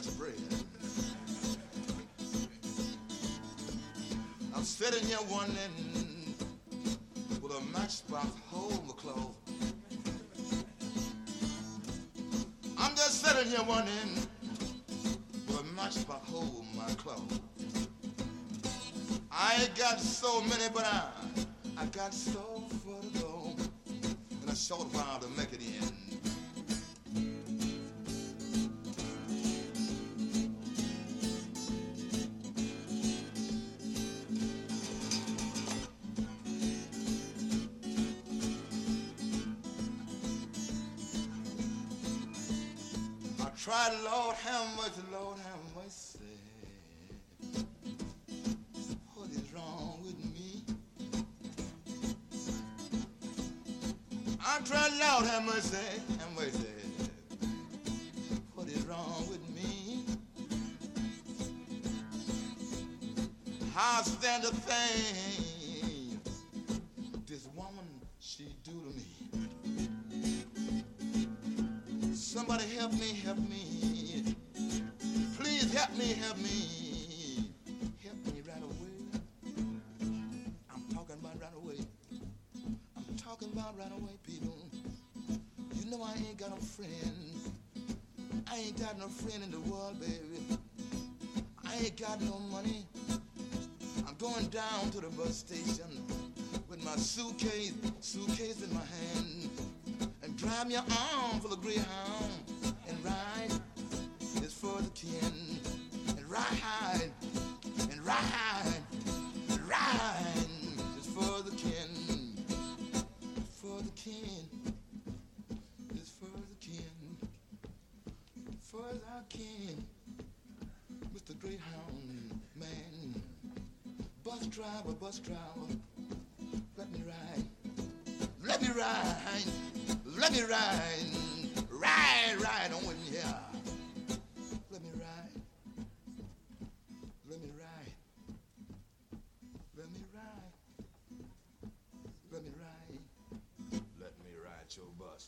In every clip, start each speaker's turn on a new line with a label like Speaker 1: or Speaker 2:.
Speaker 1: much bread. I'm sitting here wondering, will a matchbox hold my clothes? I'm just sitting here wondering, will a matchbox hold my clothes? I ain't got so many, but I got so far to go, and a short while to make it in. Try, Lord, have mercy, Lord, have mercy. What is wrong with me? I try, Lord, have mercy, have mercy. What is wrong with me? How stand the thing this woman, she do to me? Somebody help me, help me. Please help me, help me. Help me right away. I'm talking about right away. I'm talking about right away, people. You know I ain't got a friend. I ain't got no friend in the world, baby. I ain't got no money. I'm going down to the bus station with my suitcase in my hand. And drive me an arm full of Greyhound and ride is for the kin. And ride and ride and ride is for the kin. It's for the kin. It's for the kin. For our kin. Mr. Greyhound man. Bus driver, let me ride. Let me ride. Let me ride on with me here. Let me ride. Let me ride. Let me ride. Let me ride. Let me ride your bus.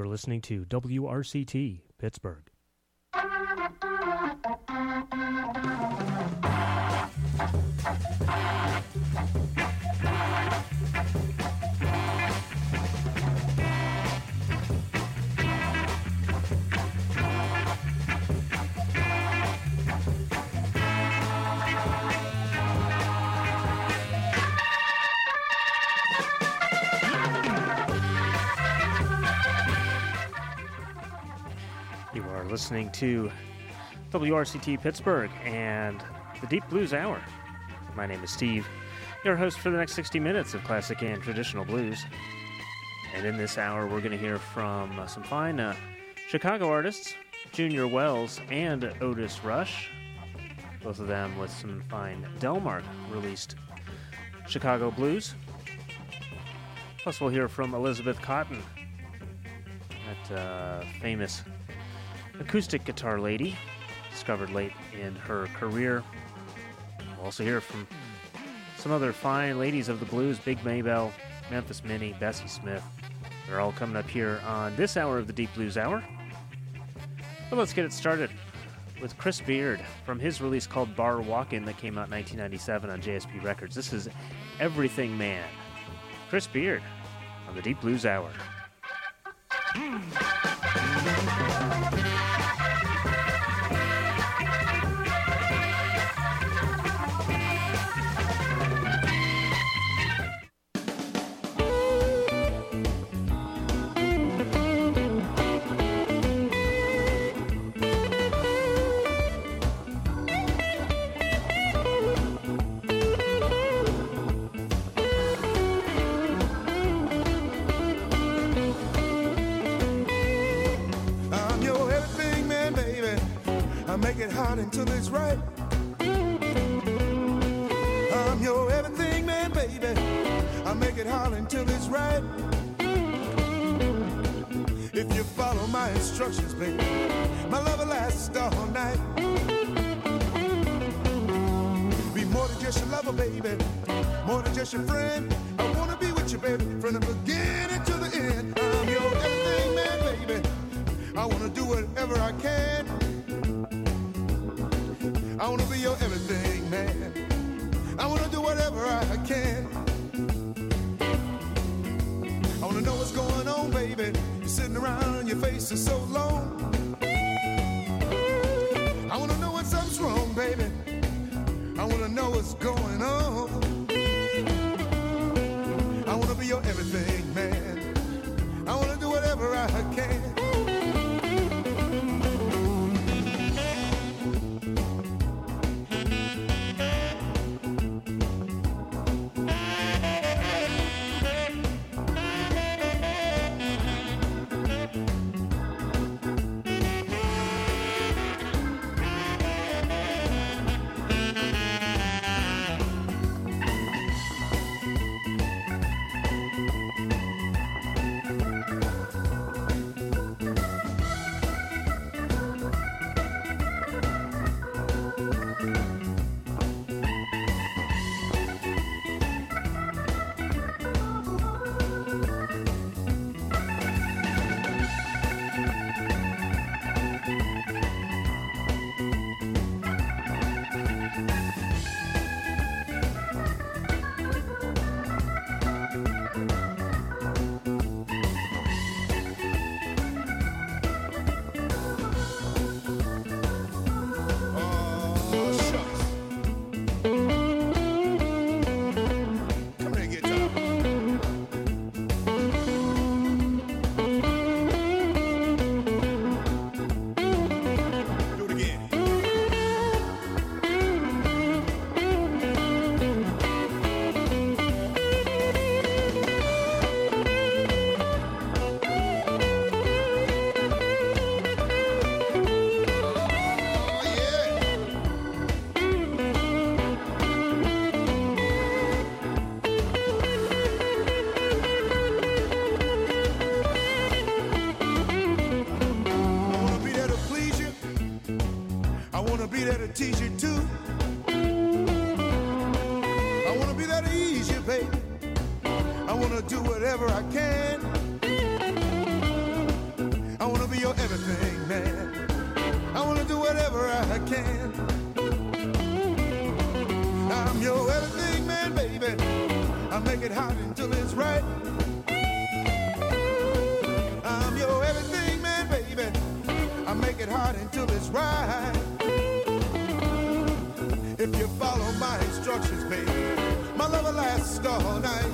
Speaker 2: You're listening to WRCT, Pittsburgh. You are listening to WRCT Pittsburgh and the Deep Blues Hour. My name is Steve, your host for the next 60 minutes of classic and traditional blues. And in this hour, we're going to hear from some fine Chicago artists, Junior Wells and Otis Rush, both of them with some fine Delmark released Chicago blues. Plus, we'll hear from Elizabeth Cotten, that famous acoustic guitar lady, discovered late in her career. We'll also hear from some other fine ladies of the blues, Big Maybelle, Memphis Minnie, Bessie Smith. They're all coming up here on this hour of the Deep Blues Hour. But let's get it started with Chris Beard from his release called Bar Walkin' that came out in 1997 on JSP Records. This is Everything Man. Chris Beard on the Deep Blues Hour.
Speaker 3: Until it's right. I'm your everything, man, baby. I make it hard until it's right. If you follow my instructions, baby, my love will last all night. Be more than just your lover, baby, more than just your friend. I wanna be with you, baby, from the beginning to the end. I'm your everything, man, baby. I wanna do whatever I can. I wanna be your everything, man. I wanna do whatever I can. I wanna know what's going on, baby. You're sitting around and your face is so long. I wanna know when something's wrong, baby. I wanna know what's going on. I wanna be your everything, man. I wanna do whatever I can. I can. I'm your everything man, baby. I make it hot until it's right. I'm your everything man, baby. I make it hot until it's right. If you follow my instructions, baby, my love will last all night.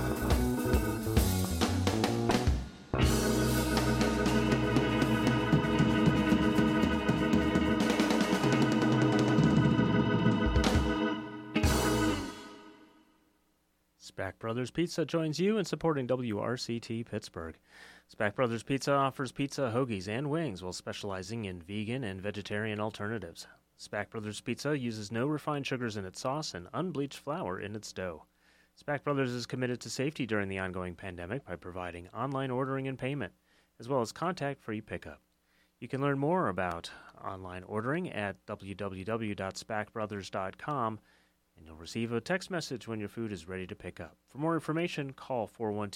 Speaker 2: Spack Brothers Pizza joins you in supporting WRCT Pittsburgh. Spack Brothers Pizza offers pizza, hoagies, and wings while specializing in vegan and vegetarian alternatives. Spack Brothers Pizza uses no refined sugars in its sauce and unbleached flour in its dough. Spack Brothers is committed to safety during the ongoing pandemic by providing online ordering and payment, as well as contact-free pickup. You can learn more about online ordering at www.spackbrothers.com, and you'll receive a text message when your food is ready to pick up. For more information, call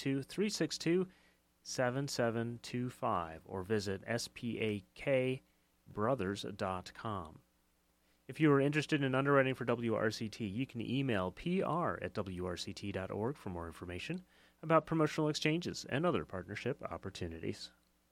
Speaker 2: 412-362-7725 or visit spakbrothers.com. If you are interested in underwriting for WRCT, you can email pr@wrct.org for more information about promotional exchanges and other partnership opportunities.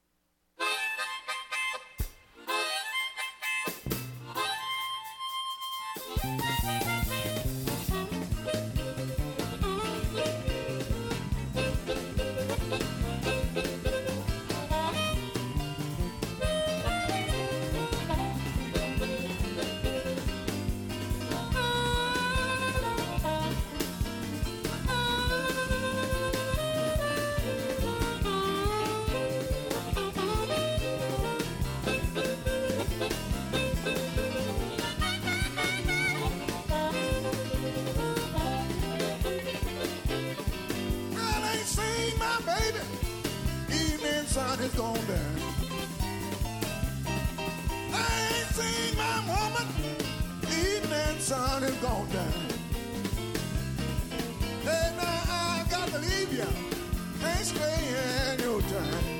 Speaker 3: Is gone down. I ain't seen my woman. Evening sun is gone down. Hey, now I got to leave you. Can't stay in your time.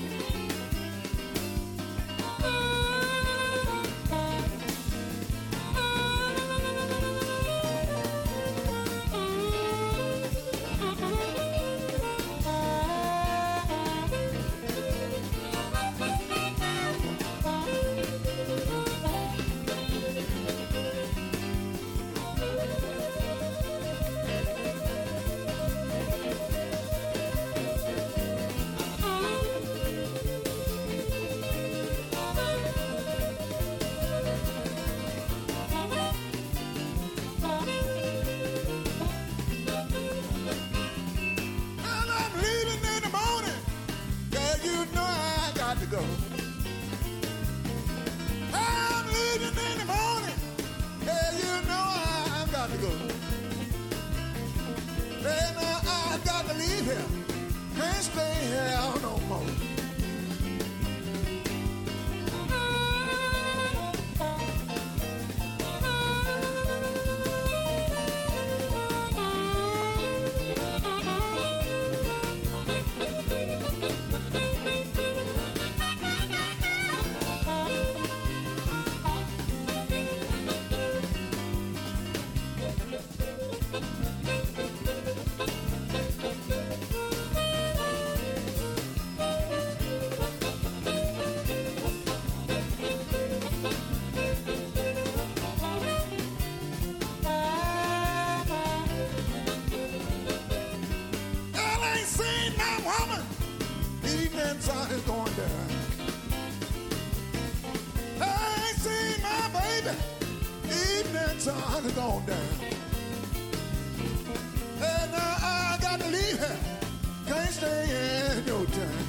Speaker 3: Go. I'm leaving in the morning. Hey, you know I've got to go. Hey, now I've got to leave here. Can't stay here no more. Sun is going down. I ain't seen my baby. Evening sun is going down. And now I got to leave here. Can't stay in no time.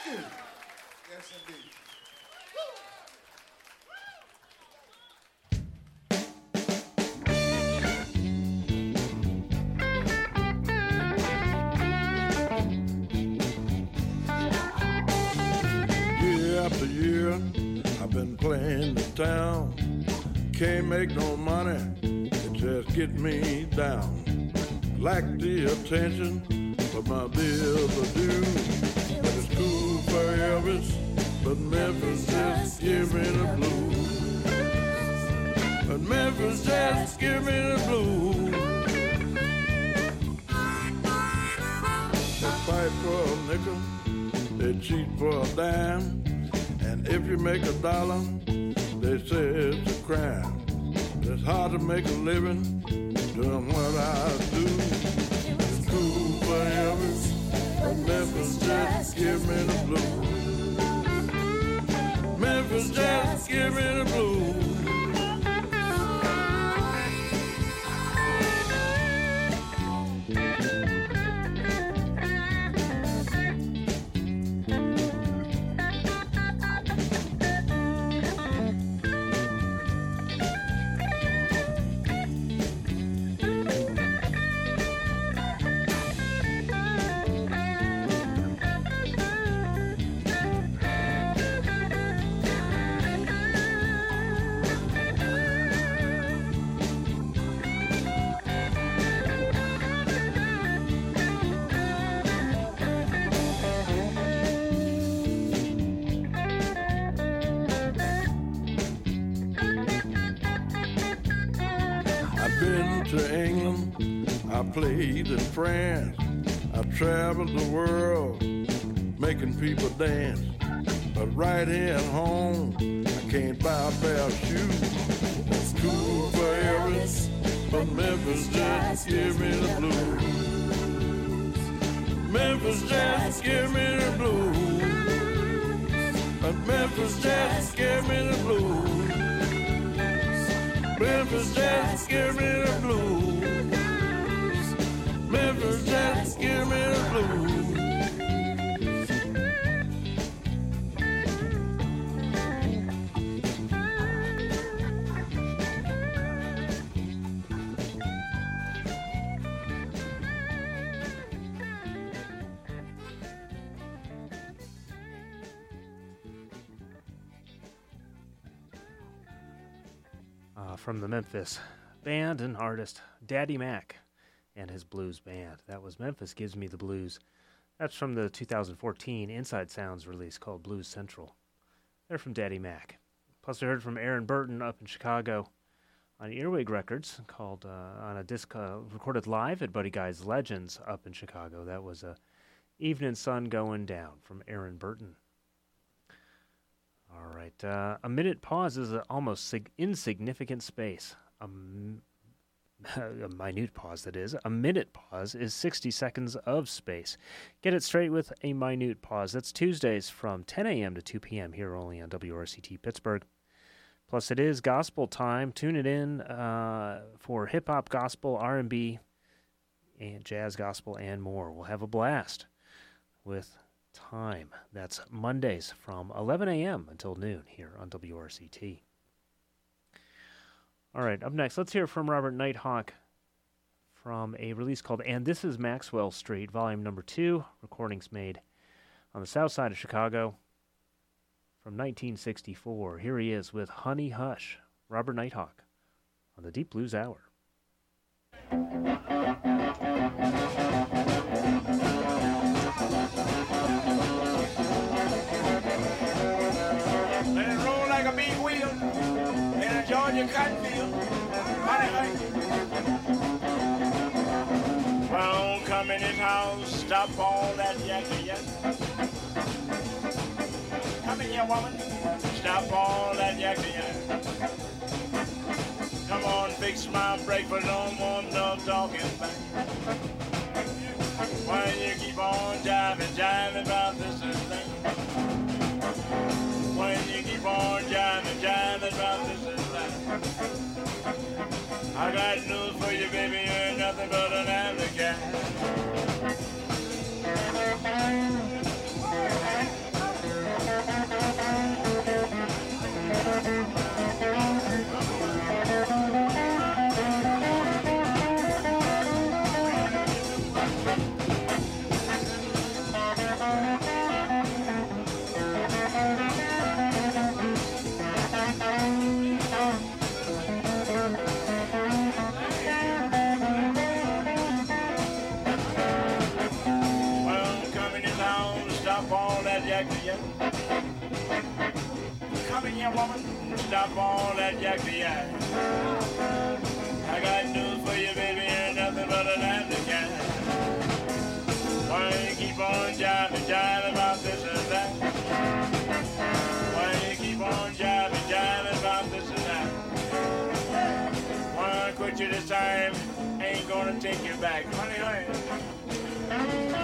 Speaker 3: you. Yes, indeed. Year after year, I've been playing the town. Can't make no money, it just get me down. Lack the attention, but my bills are due. But it's cool for Elvis, but Memphis just give me the blues. But Memphis just give me the blues. They fight for a nickel, they cheat for a dime, and if you make $1, they say it's a crime. It's hard to make a living doing what I do. It's cool for Elvis, but Memphis just give me the blues. Memphis just give me the blues. Played in France, I've traveled the world, making people dance. But right here at home, I can't buy a pair of shoes. It's cool for Elvis, but Memphis just give me the blues. Memphis just give me the blues. But Memphis just give me the blues. Memphis just give me the blues. Memphis just give me the blues.
Speaker 2: From the Memphis band and artist Daddy Mac and his blues band. That was Memphis Gives Me the Blues. That's from the 2014 Inside Sounds release called Blues Central. They're from Daddy Mac. Plus we heard from Aaron Burton up in Chicago on Earwig Records, called on a disc recorded live at Buddy Guy's Legends up in Chicago. That was Evening Sun Going Down from Aaron Burton. All right, a minute pause is an almost insignificant space. A minute pause, that is. A minute pause is 60 seconds of space. Get it straight with a minute pause. That's Tuesdays from 10 a.m. to 2 p.m. here only on WRCT Pittsburgh. Plus, it is gospel time. Tune it in for hip-hop, gospel, R&B, and jazz gospel, and more. We'll have a blast with time. That's Mondays from 11 a.m. until noon here on WRCT. All right, up next, let's hear from Robert Nighthawk from a release called And This Is Maxwell Street, Volume Number 2, recordings made on the south side of Chicago from 1964. Here he is with Honey Hush, Robert Nighthawk, on the Deep Blues Hour.
Speaker 4: Let it roll like a big wheel in a Georgia cotton field. Honey, honey. Well, come in his house, stop all that yakking yak. Come in here, woman, stop all that yakking yak. Come on, fix my breakfast, no more no talking back. Why you keep on jiving about this and that? When you keep on jiving about this and that. I got news for you, baby, you ain't nothing but an alley cat. Come in here, woman. Stop all that yak-yak. I got news for you, baby. Ain't nothing but an handicap. Why you keep on jiving about this and that? Why you keep on jiving about this and that? Why I quit you this time? Ain't gonna take you back, honey, honey.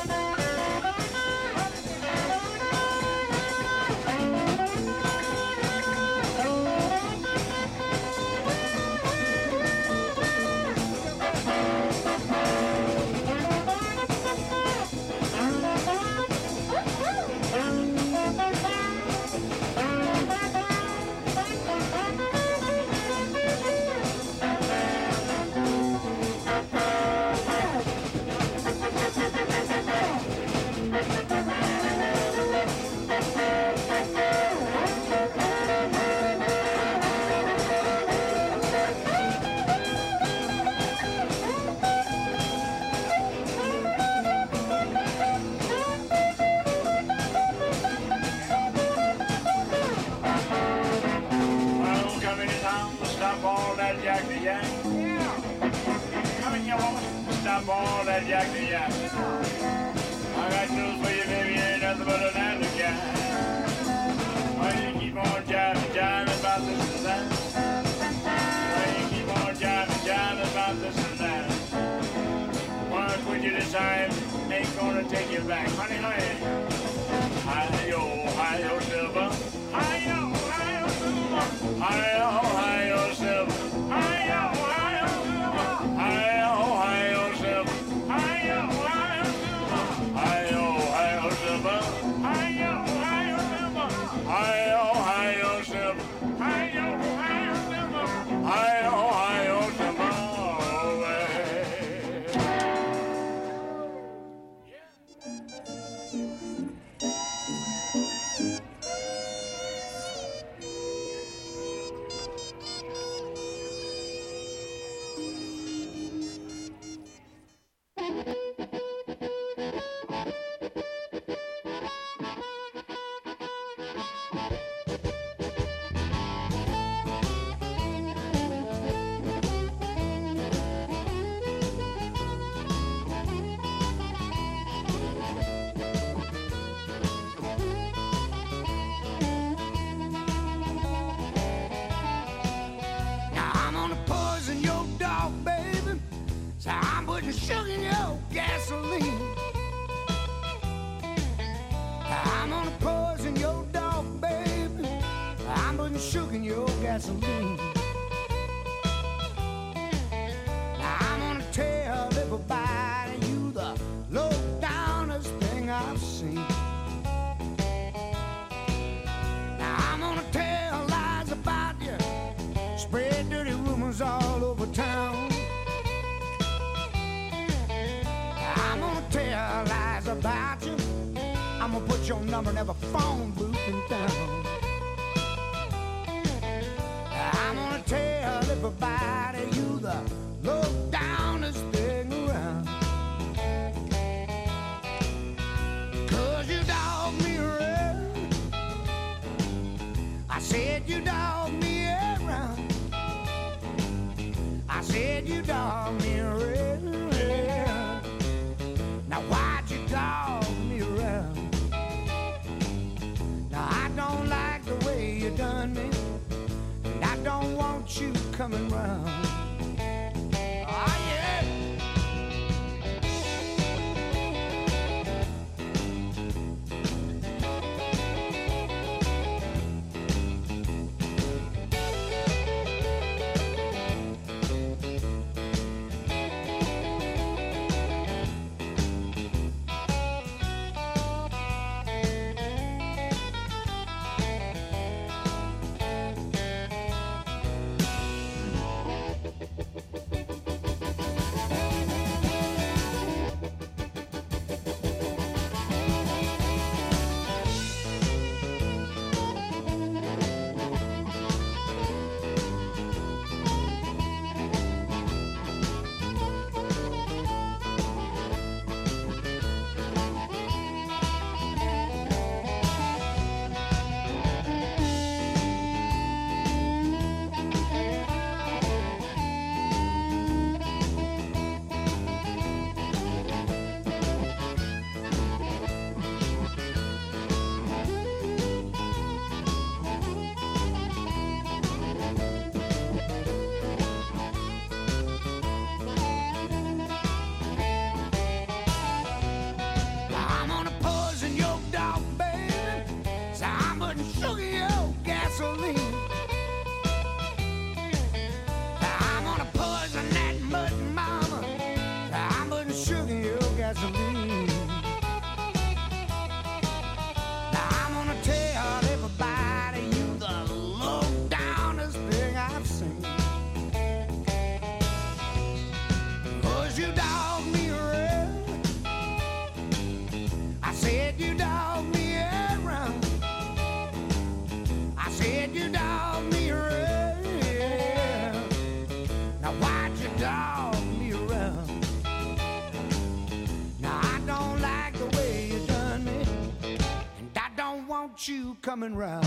Speaker 4: Stop all that yak-yak. I got news for you, baby, ain't nothing but an handicap. Why you keep on jiving about this and that? Why you keep on jiving about this and that? Why I quit you this time? Ain't gonna take you back, honey, honey. Hi-yo, silver. Hi-yo, silver. Hi-yo, silver. Hi-yo, silver.
Speaker 5: Sugar in your gasoline. I'm gonna poison your dog, baby. I'm putting sugar in your gasoline. I'm gonna tell everybody you the low downest thing I've seen. I'm gonna tell lies about you, spread dirty rumors all over town. Tell lies about you. I'm gonna put your number in every phone booth in town. I'm gonna tell everybody you the low downest thing around. 'Cause you dog me around. I said you dog me around. I said you dog me around. Now why'd you dog me around? Now I don't like the way you done me, and I don't want you coming round. Oh yeah. want you coming round.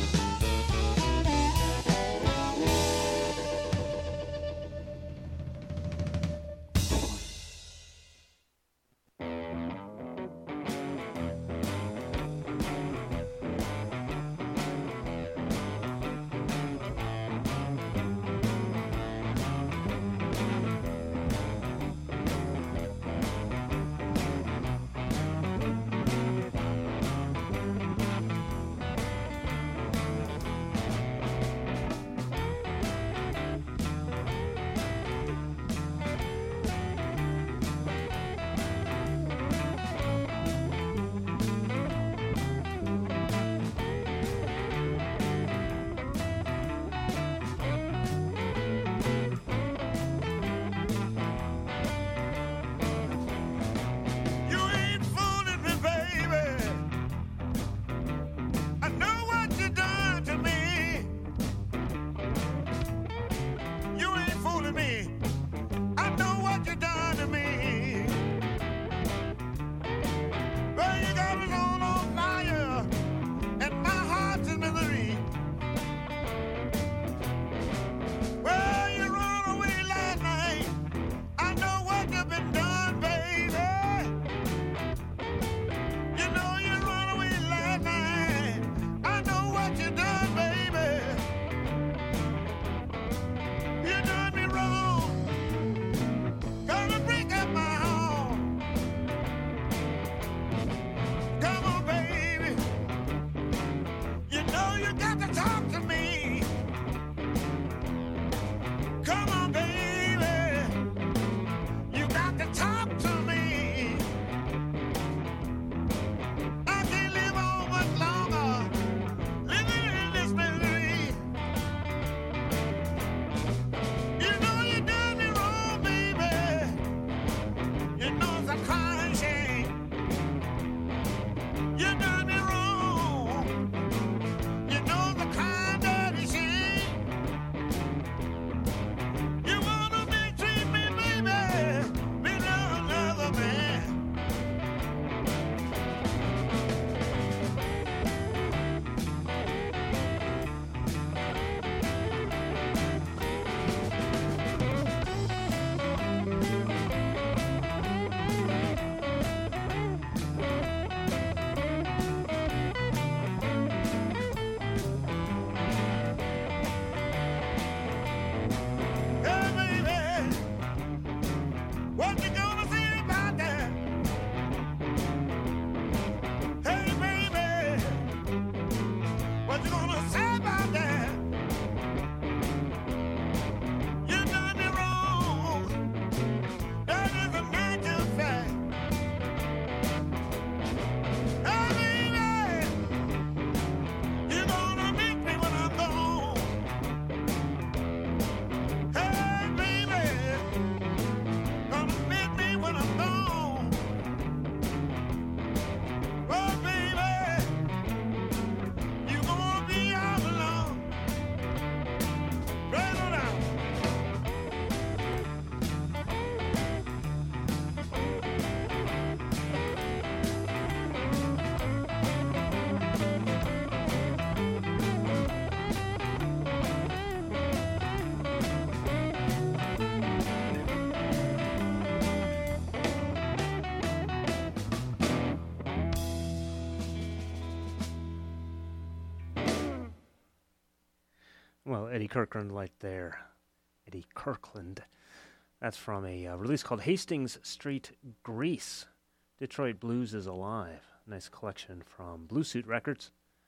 Speaker 2: Well, Eddie Kirkland right there. Eddie Kirkland. That's from a release called Hastings Street Grease. Detroit Blues is Alive. Nice collection from Blue Suit Records.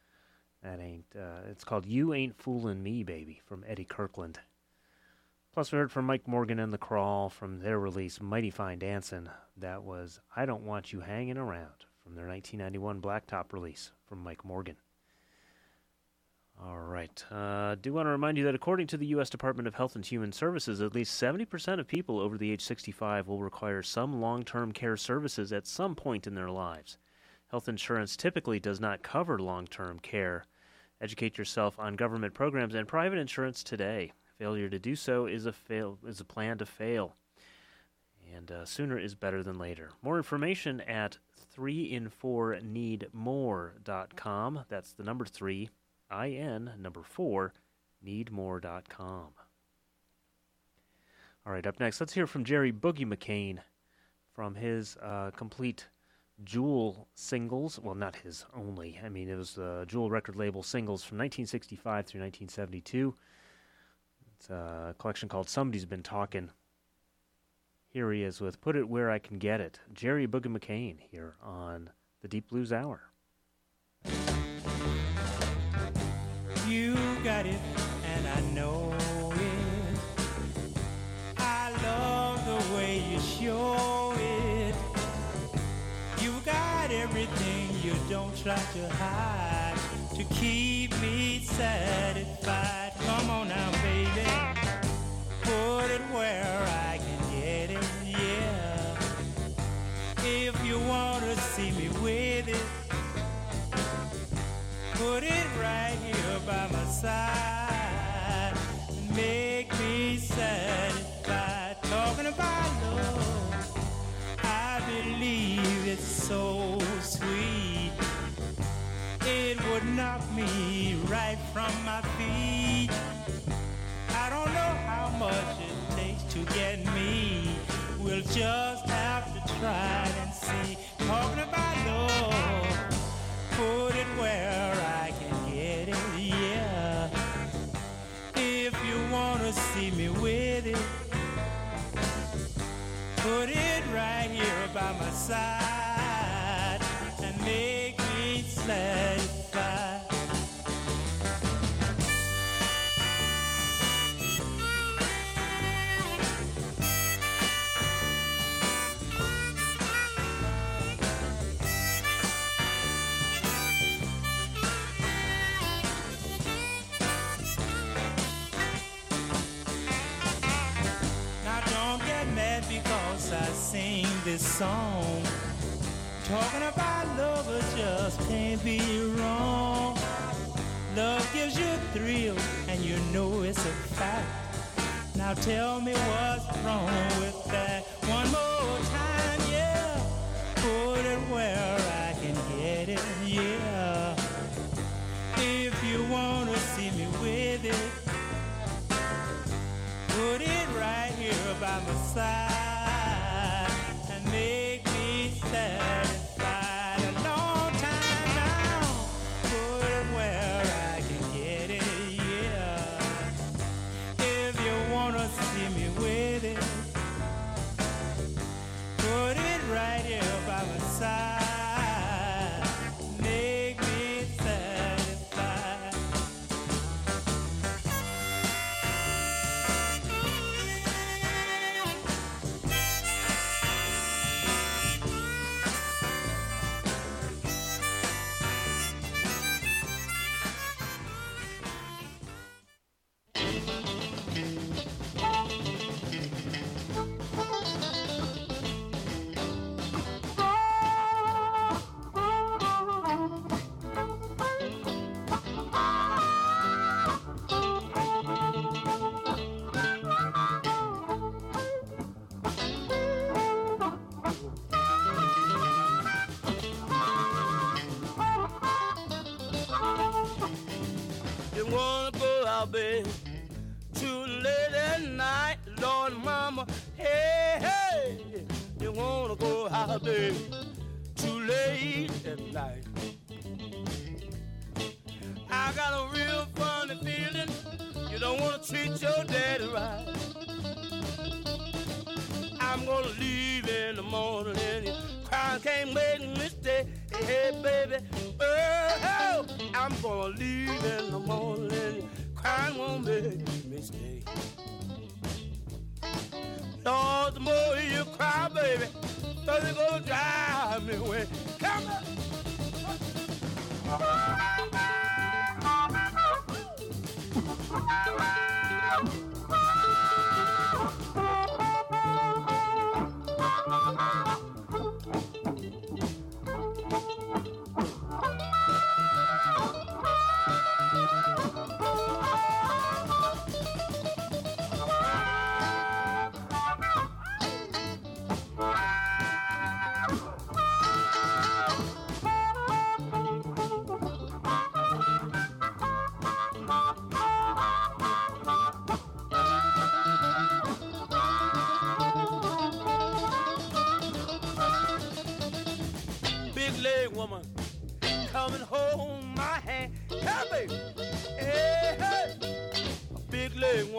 Speaker 2: It's called You Ain't Foolin' Me, Baby, from Eddie Kirkland. Plus we heard from Mike Morgan and The Crawl from their release Mighty Fine Dancin'. That was I Don't Want You Hangin' Around from their 1991 Blacktop release from Mike Morgan. All right. Do want to remind you that according to the U.S. Department of Health and Human Services, at least 70% of people over the age 65 will require some long-term care services at some point in their lives. Health insurance typically does not cover long-term care. Educate yourself on government programs and private insurance today. Failure to do so is a plan to fail. And sooner is better than later. More information at 3in4needmore.com. That's the number 3, IN, number 4, needmore.com. All right, up next, let's hear from Jerry Boogie McCain from his complete Jewel singles. Well, not his only. I mean, it was Jewel record label singles from 1965 through 1972. It's a collection called Somebody's Been Talking. Here he is with Put It Where I Can Get It. Jerry Boogie McCain here on the Deep Blues Hour.
Speaker 5: You got it, and I know it. I love the way you show it. You got everything, you don't try to hide to keep me satisfied. Come on now, baby, put it where I can get it, yeah. If you want to see me with it, put it right here by my side and make me satisfied. Talking about love, I believe it's so sweet. It would knock me right from my feet. I don't know how much it takes to get me. We'll just have to try and see. Talking about love, put it where I can get it, yeah. If you want to see me with it, put it right here by my side and make me satisfied. Because I sing this song, talking about love just can't be wrong. Love gives you a thrill, and you know it's a fact. Now tell me what's wrong with that. One more time, yeah. Put it where I can get it, yeah. If you want to see me with it, put it right here by my side and make me satisfied. A long time now, put it where I can get it, yeah. If you wanna see me with it, put it right here by my side, make me satisfied.
Speaker 6: You wanna go out, babe, too late at night, Lord, mama, hey, hey. You wanna go out, babe, too late at night. I got a real funny feeling you don't wanna treat your daddy right. I'm gonna leave in the morning and you crying can't make me stay. Hey, baby, oh, I'm gonna leave in the morning, crying won't make me stay. Lord, the more you cry, baby, the further you gonna drive me away. Come on.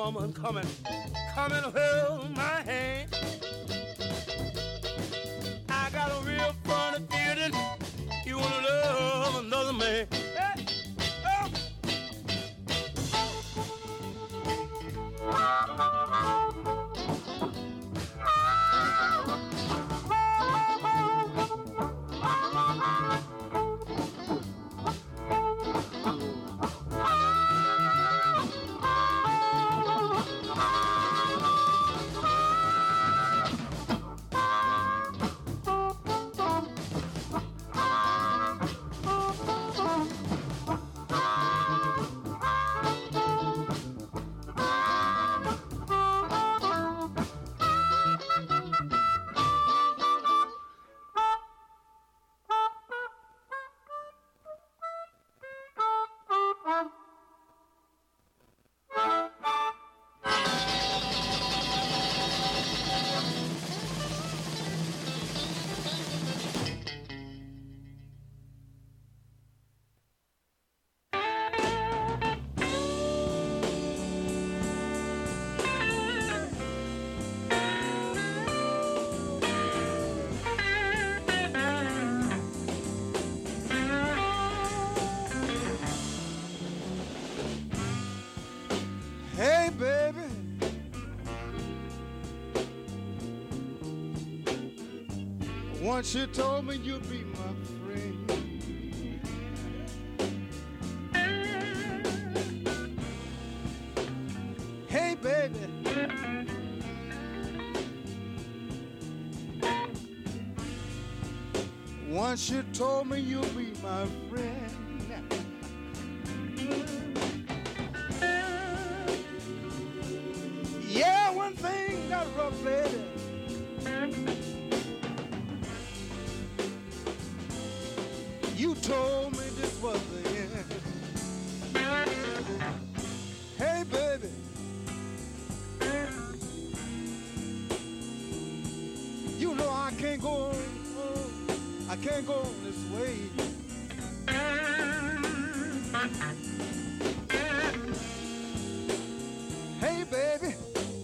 Speaker 6: woman coming, coming to hold my hand. I got a real funny feeling you wanna love another man. Hey, oh.
Speaker 3: Hey, baby. Once you told me you'd be my friend. Hey, baby. Once you told me you'd be my friend. Yeah, one thing got rough, lady. You told me this was the end. Hey, baby. You know I can't go on. I can't go on this way. Hey, baby.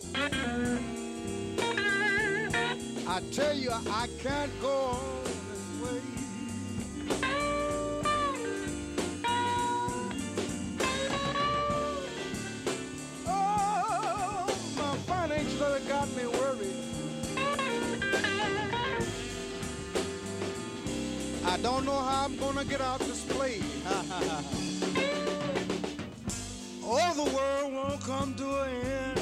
Speaker 3: I tell you, I can't go on this way. Oh, my financial done got me worried. I don't know how I'm gonna get out this place. Oh, the world won't come to an end.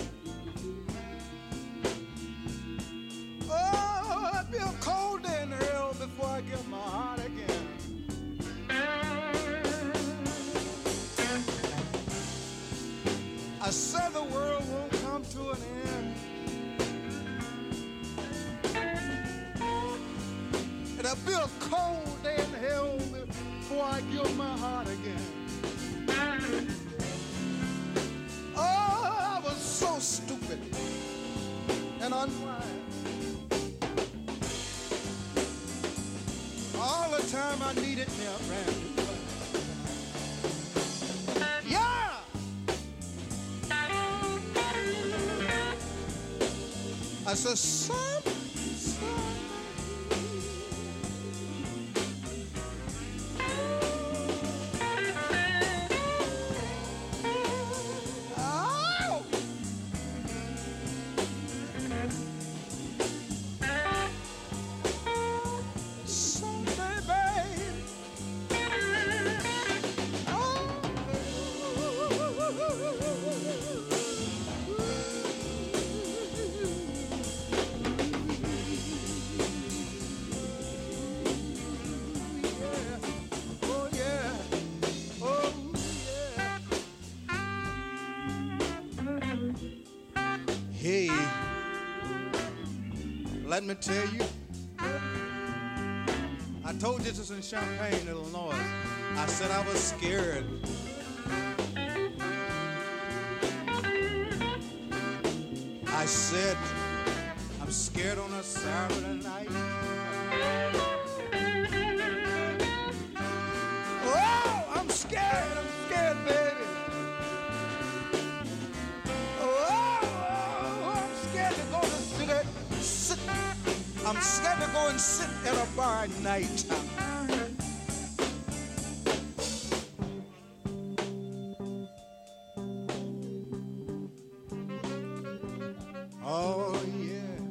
Speaker 3: Oh, it'll be a cold day in hell before I get my heart again. I said the world won't come to an end. It'll be a cold day in hell before I get my heart again. Oh, I was so stupid and unwise. All the time I needed me a brand new wife. Yeah! I said, son. Hey, let me tell you, I told you this in Champaign, Illinois. I said I was scared. I said, I'm scared on a Saturday night. Oh, I'm scared, baby. Oh, I'm scared to go and sit at a bar at night. Oh, yeah.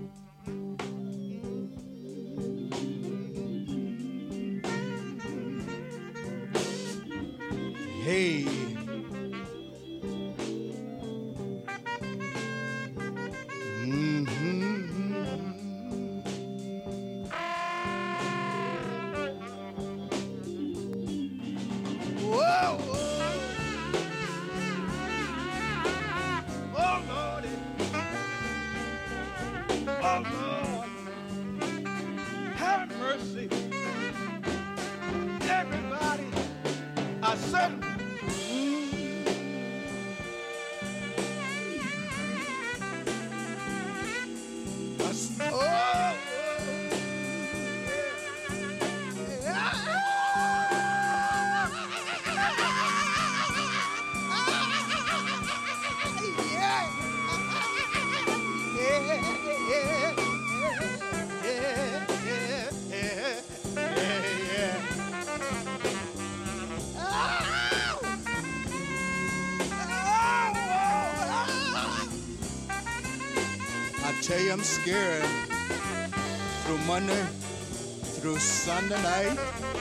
Speaker 3: Hey. Whoa! Oh, Lordy. Oh, Lord. Have mercy. Everybody. I said, I tell you, I'm scared. Through Monday, through Sunday night.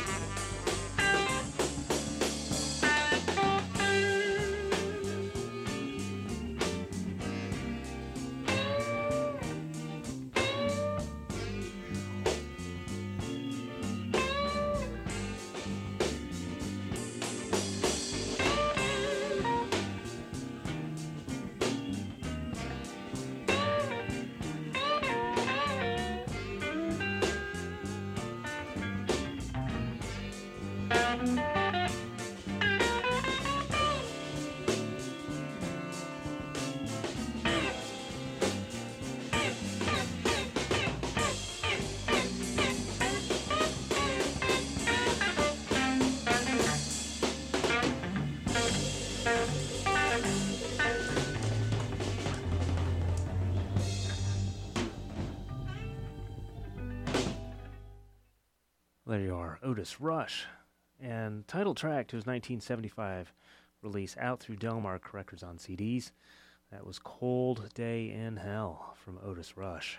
Speaker 2: There you are, Otis Rush, and title track to his 1975 release out through Delmark Records on CDs. That was Cold Day in Hell from Otis Rush.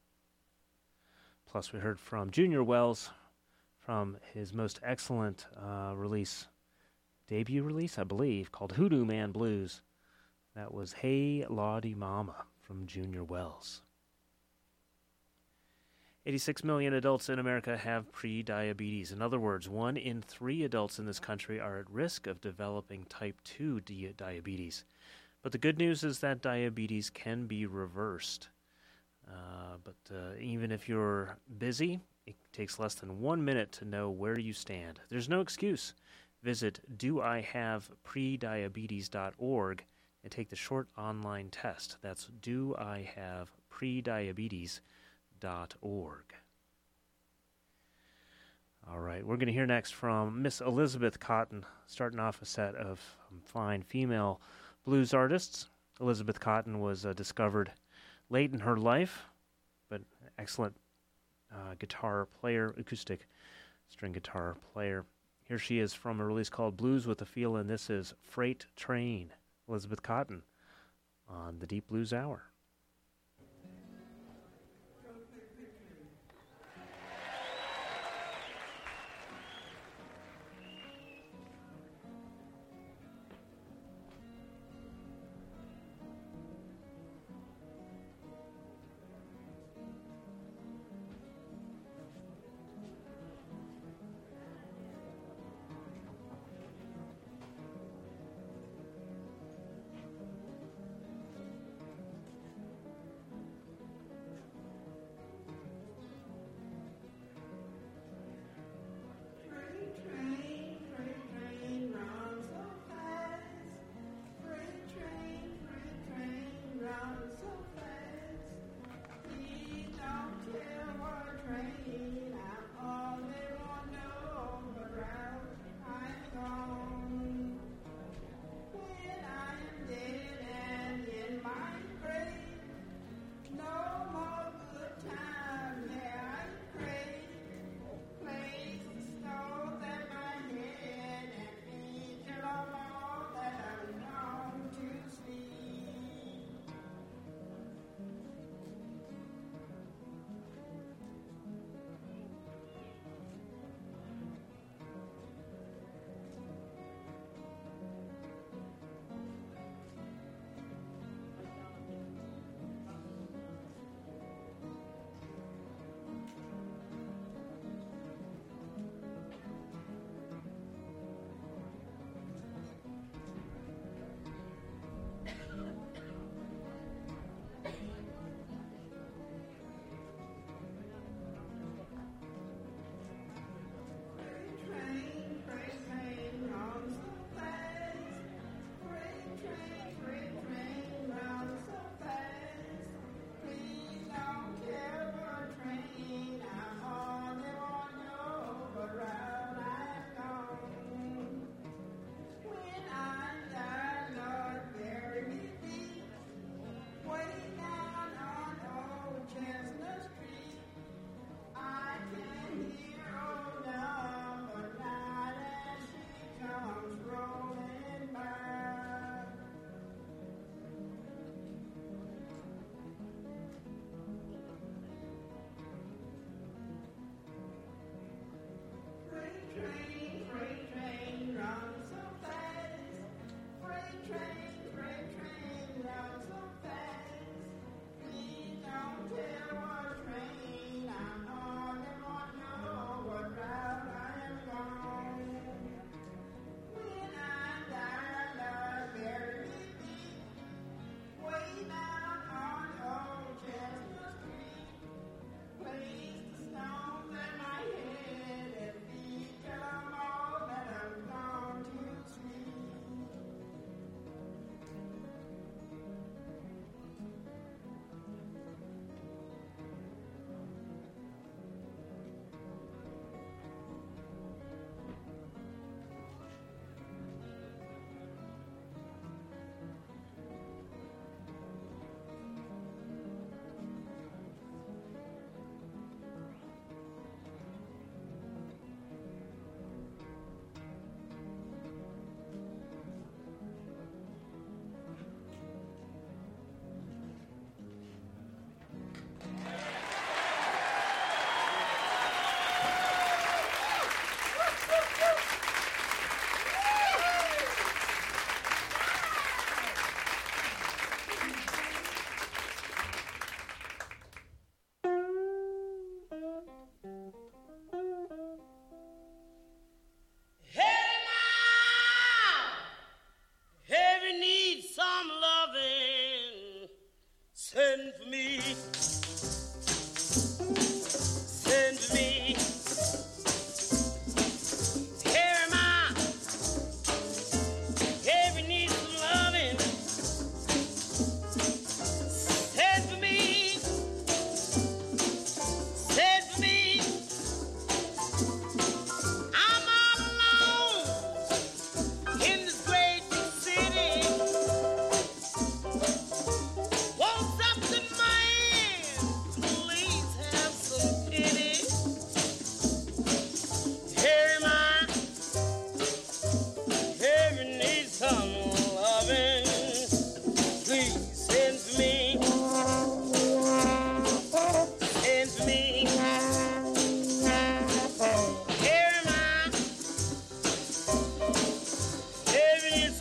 Speaker 2: Plus we heard from Junior Wells from his most excellent debut release, I believe, called Hoodoo Man Blues. That was Hey Lawdy Mama from Junior Wells. 86 million adults in America have pre-diabetes. In other words, 1 in 3 adults in this country are at risk of developing type 2 diabetes. But the good news is that diabetes can be reversed. Even if you're busy, it takes less than 1 minute to know where you stand. There's no excuse. Visit doihaveprediabetes.org and take the short online test. That's doihaveprediabetes.org. All right, we're going to hear next from Miss Elizabeth Cotten, starting off a set of fine female blues artists. Elizabeth Cotten was discovered late in her life, but excellent guitar player, acoustic string guitar player. Here she is from a release called Blues with a Feel, and this is Freight Train. Elizabeth Cotten on the Deep Blues Hour.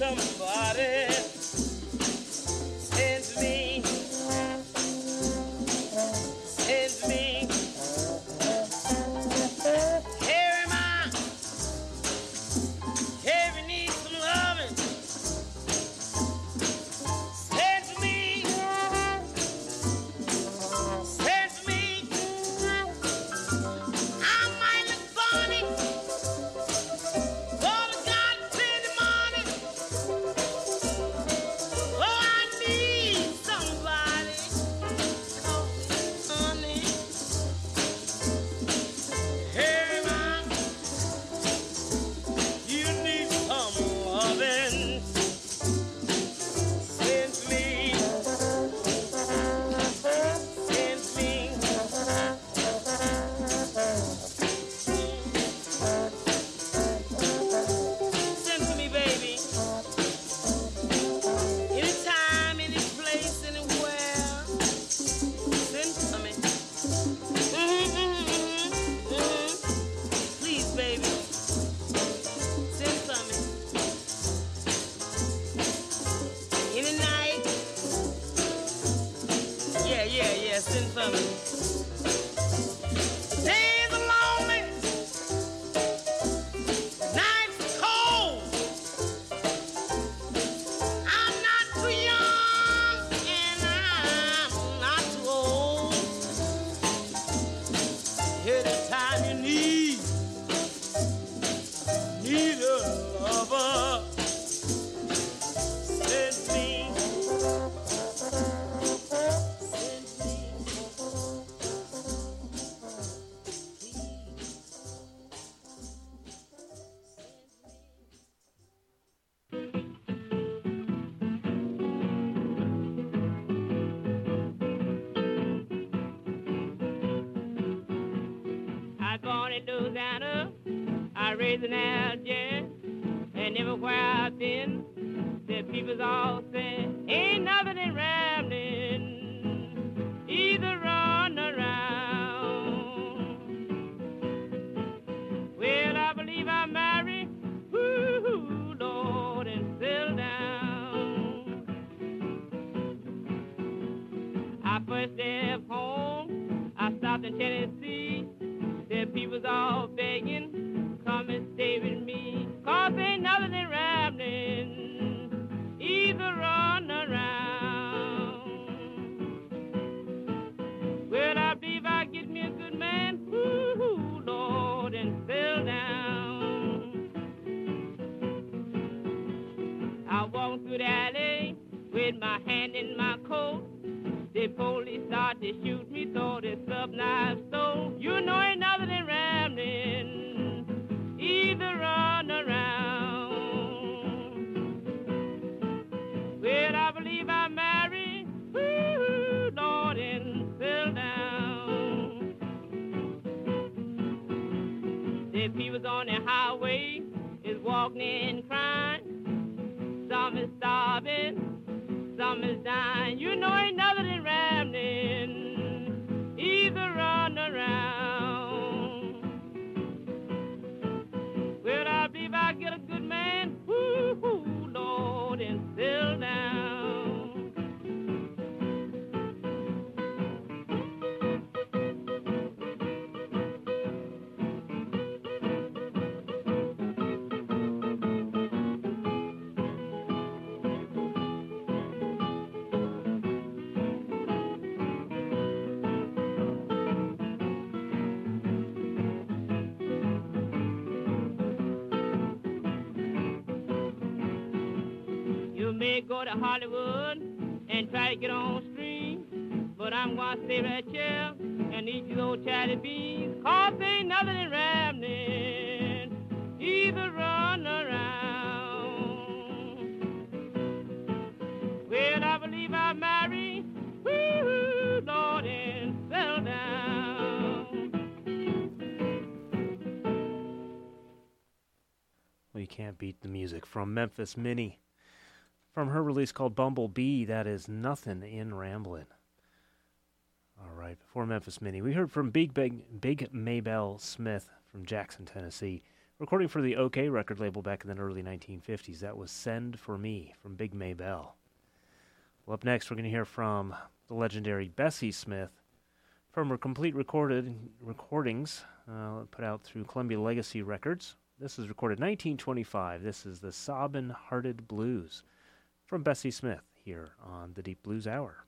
Speaker 6: somebody sends me, Harry, ma, Harry needs some loving. Sends me, I might look funny, but I got plenty money. Oh, I need somebody, oh, honey. Hey, man, you need some loving. Send me, send me. Send to me, baby. Anytime, any place, anywhere. Send to me. Please, baby. Send to me. Any night. Yeah. Send to me. Days are lonely. Nights are cold. I'm not too young and I'm not too old. Anytime you need a lover, send me, I was born in Louisiana, I raised in Algiers, and everywhere I've been, the people's all say, ain't nothing in rambling, either run around. Well, I believe I'm married, ooh, Lord, and settle down. I first left home, I stopped in Tennessee. The people's all begging, come and stay with me. 'Cause ain't nothing in rambling, either run around. Well, I believe I get me a good man, ooh, Lord, and settle down. I walk through the alley with my hand in my coat. The police start to shoot me, throw this up knife stole. You know ain't nothing in rambling, either run around. Well, I believe I'm married, ooh, Lord, and settle down. The people's on the highway is walking and crying. Some is starving, some is dying. You know ain't nothing in rambling, either run around. Well, I believe I get a good man, ooh, Lord, and settle down. You may go to Hollywood and try to get on stream, but I'm gonna stay right here and eat these old chatty beans. 'Cause ain't nothing in rambling, either run around. Well, I believe I'm married, woo, Lord, and settle down.
Speaker 2: Well, you can't beat the music from Memphis Minnie. From her release called Bumblebee, that is Nothing in Ramblin'. All right, before Memphis Minnie, we heard from Big Maybelle Smith from Jackson, Tennessee, Recording for the OK record label back in the early 1950s. That was Send For Me from Big Maybelle. Well, up next, we're going to hear from the legendary Bessie Smith from her complete recordings put out through Columbia Legacy Records. This is recorded 1925. This is the Sobbin' Hearted Blues from Bessie Smith here on the Deep Blues Hour.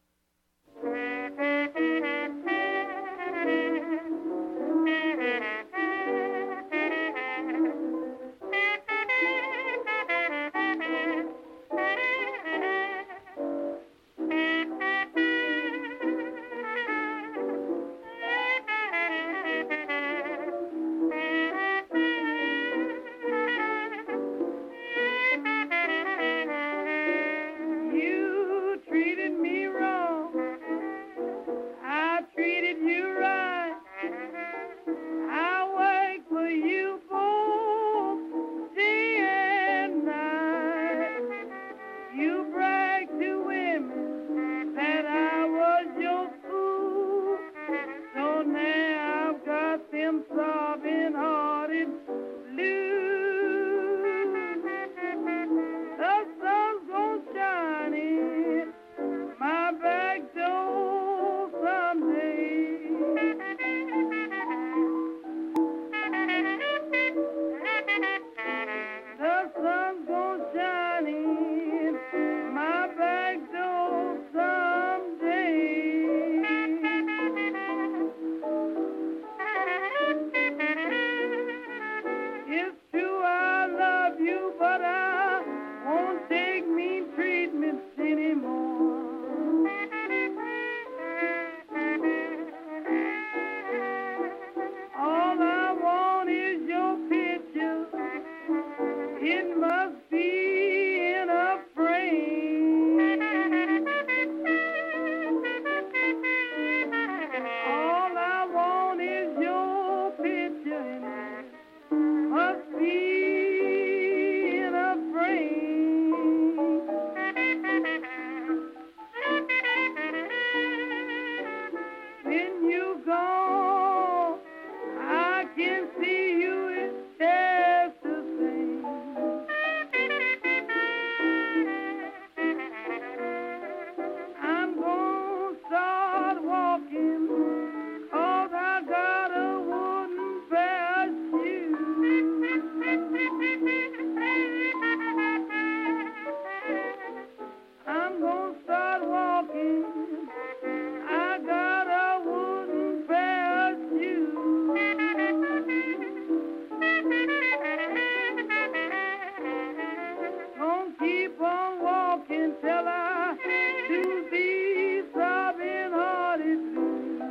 Speaker 7: You treated me wrong. I treated you right. I worked for you both day and night. You bragged to women that I was your fool. So now I've got them sobbing hearted blues. The sun's gonna shine in my back door someday. The sun's gonna shine in my back door someday. It's true I love you, but I won't take mean treatments anymore. All I want is your picture. It must be in a frame. All I want is your picture, and it must be in a frame. When you go, I can see you, it's just the same. I'm gonna start walking, 'cause I got a wooden pair of shoes. I'm gonna start walking. I got a wooden pair of shoes. Gonna keep on walking till I do these sobbing hearted blues.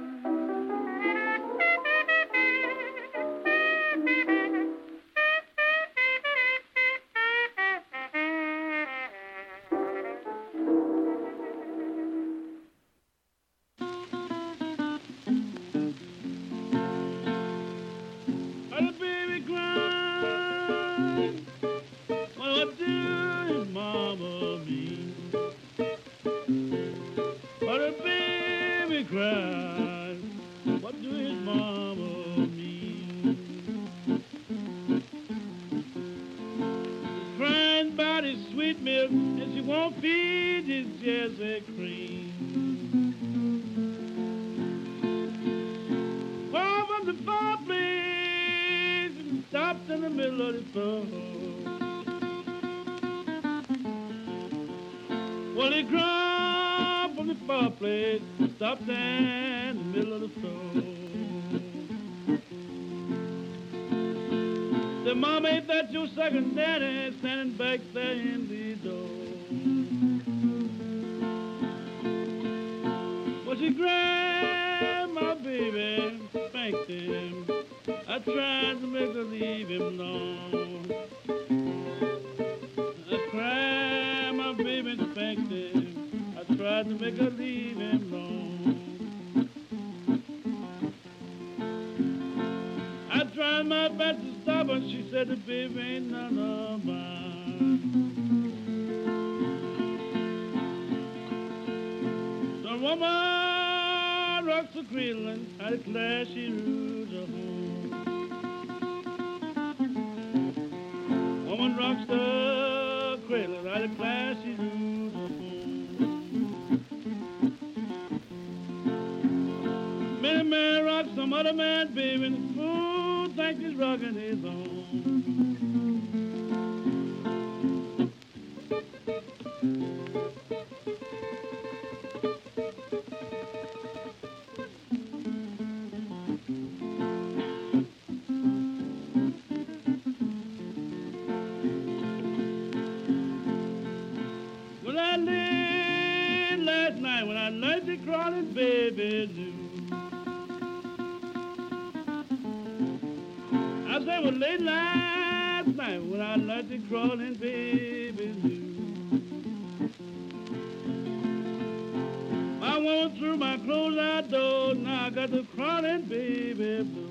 Speaker 5: Little baby crying, what do your mama mean? Little baby crying, what do his mama mean? He's crying about his sweet milk, and she won't feed his Jersey cream. Far from the fireplace and stopped in the middle of the floor. Well, he crawled from the fireplace and stopped in the middle of the floor. The mom, ain't that your second daddy standing back there in the door? Well, she grabbed my baby and spanked him. I tried to make her leave him alone. I cried my baby and spanked him. I tried to make her leave him alone. I tried my best to stop her. She said the baby ain't none of mine. The woman rocks the cradle and I declare she rules her home.
Speaker 7: woman rocks the cradle right a classy rude. Many man rocks some other man, baby, and the fool thinks he's rocking his own. Crawling baby blue. I said, well, late last night when I learned to crawling baby blue. I went through my closed out door, now I got the crawling baby blue.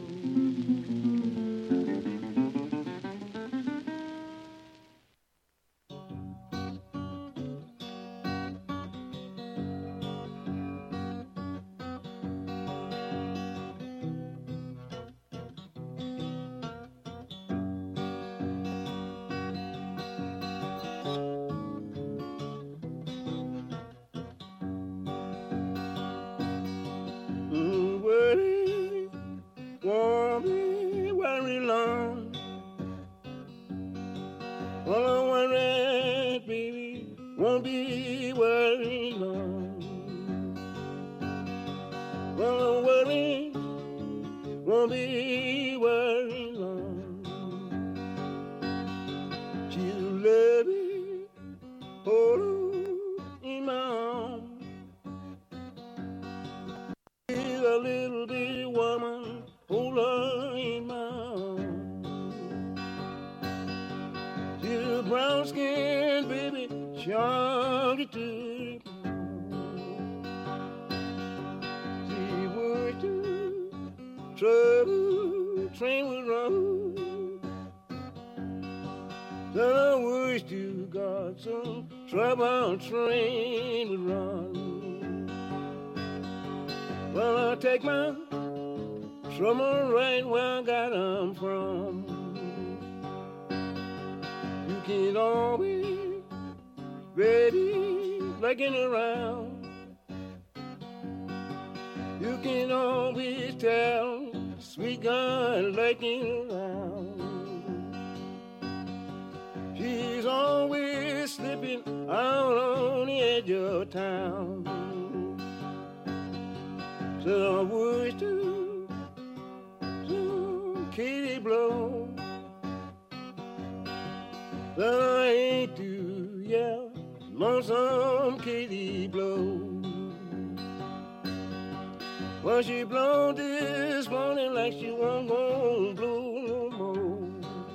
Speaker 7: Well, she blown this morning like she won't go blow no more.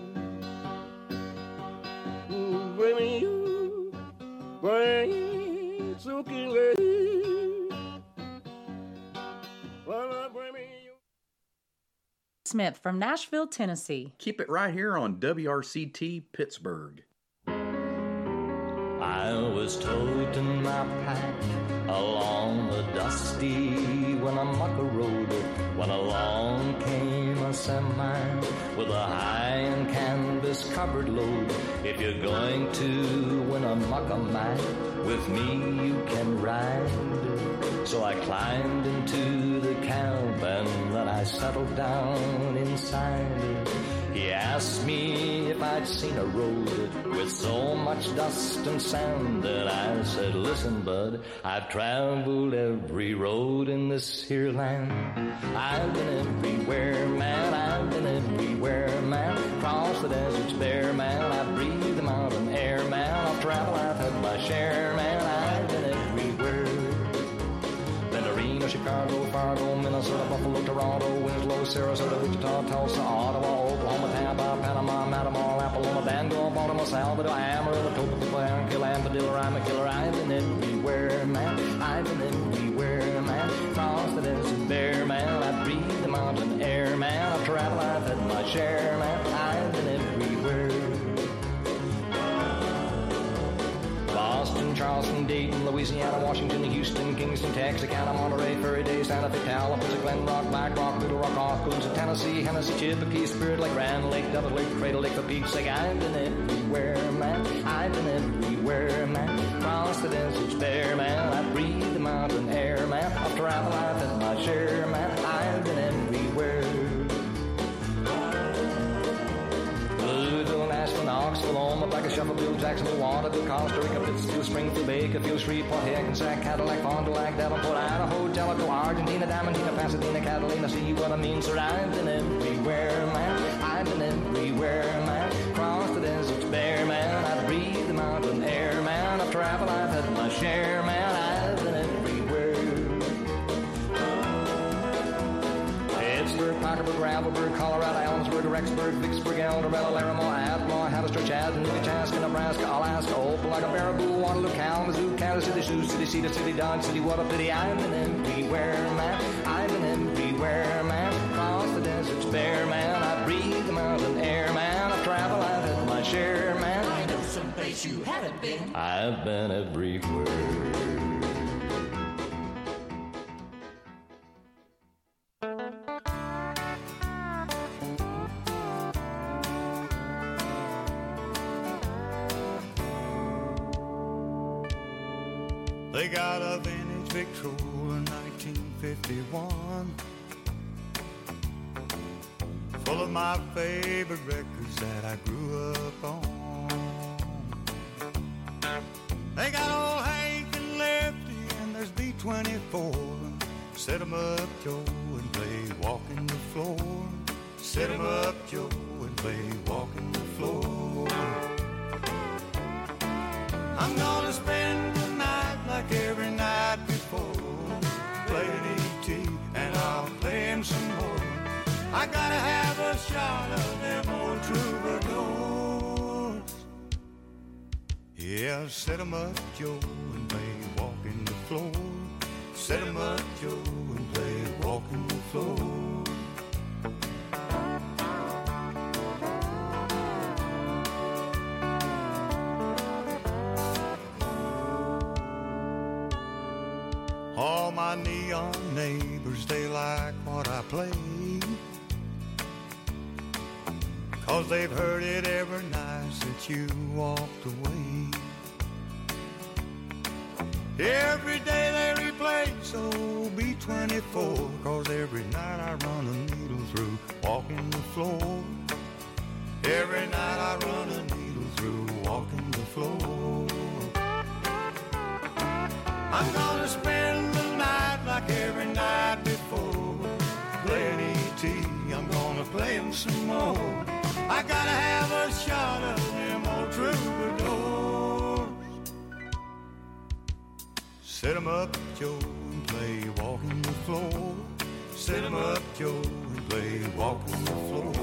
Speaker 7: Bring me you, bring it soaking wet. Well, bring me you.
Speaker 8: Smith from Nashville, Tennessee.
Speaker 9: Keep it right here on WRCT Pittsburgh.
Speaker 10: I was toting my pack along the dusty Winnemucca Road when along came a semi with a high and canvas covered load. If you're going to Winnemucca, man, with me you can ride. So I climbed into the cab and then I settled down inside. He asked me if I'd seen a road with so much dust and sand, and I said, listen, bud, I've traveled every road in this here land. I've been everywhere, man, I've been everywhere, man. Cross the deserts bare, man, I breathe the mountain air, man. I've traveled, I've had my share, man, I've been everywhere. Reno, Chicago, Fargo, Minnesota, Buffalo, Toronto, Winslow, Sarasota, Wichita, Tulsa, Ottawa, Oklahoma, Tampa, Panama, Matamor, Apollonia, Bangor, Baltimore, Salvador, Amarillo, Topeka, Anaheim, Padilla, I'm a killer. I've been everywhere, man. I've been everywhere, man. Cross the desert bare, man. I breathe the mountain air, man. I've traveled, I've had my share, man. I've been everywhere. Boston, Charleston, Dayton, Louisiana, Washington, Houston, Kingston, Texarkana, Monterey, Prairie Day, Santa Fe, Tallapoosa, Glen Rock, Black Rock, Little Rock, Oskaloosa, Tennessee, Hennessy, Chippewa, Spirit Lake, Grand Lake, Double Lake, Cradle Lake, for Pete's sake. I've been everywhere, man. I've been everywhere, man. Across the deserts bare, man. I breathe the mountain air, man. I've traveled, I've had my share, man. I've been everywhere. Louisville, Nashville, Knoxville, Omaha, Shuffleville, Jacksonville, Waterville, Costa Rica, Pittsfield, Springfield, Bakerfield, Shreveport, Hackensack, Cadillac, Fond du Lac, Davenport, Idaho, Jellicoe, Argentina, Diamantina, Pasadena, Catalina. See what I mean, sir? I've been everywhere, man. I've been everywhere, man. Across the deserts bare, man. I breathe the mountain air, man. I've traveled, I've had my share, man. I've been everywhere. Pittsburgh, Parkersburg, Gravelburg, Colorado, Ellensburg, Rexburg, Vicksburg, El Dorado, Larimore, Atmore, Hattiesburg, Chattanooga, Chaska, Nebraska, Alaska, Opelika, Baraboo, Waterloo, Kalamazoo, Kansas City, Sioux City, Cedar City, Dodge City, what a pity. I've been everywhere, man. I've been everywhere, man. Across the deserts bare, man. I breathe the mountain air, man. I've traveled, I've had my share, man. I know someplace you haven't been. I've been everywhere.
Speaker 3: They got a vintage Victrola 1951, full of my favorite records that I grew up on. They got old Hank and Lefty and there's B-24. Set 'em up, Joe, and play Walking the Floor. Set 'em up, Joe, and play Walking the Floor. I'm gonna spend the night like every night before, playing E.T. and I'll play him some more. I gotta have a shot of them old troubadours. Yeah, set 'em up, Joe, and play Walking the Floor. Set 'em up, Joe, and play Walking the Floor. All my neon neighbors, they like what I play, 'cause they've heard it every night since you walked away. Every day they replay, so B-24, 'cause every night I run a needle through Walking the Floor. Every night I run a needle through Walking the Floor. I'm gonna spend the night like every night before, playing E.T. I'm gonna play him some more. I gotta have a shot of them old troubadours. Set 'em up, Joe, and play Walking the Floor. Set 'em up, Joe, and play Walking the Floor.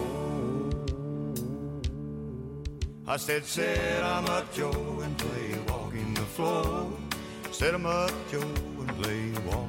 Speaker 3: I said, set 'em up, Joe, and play Walking the Floor. Set 'em up, Joe, and play Walking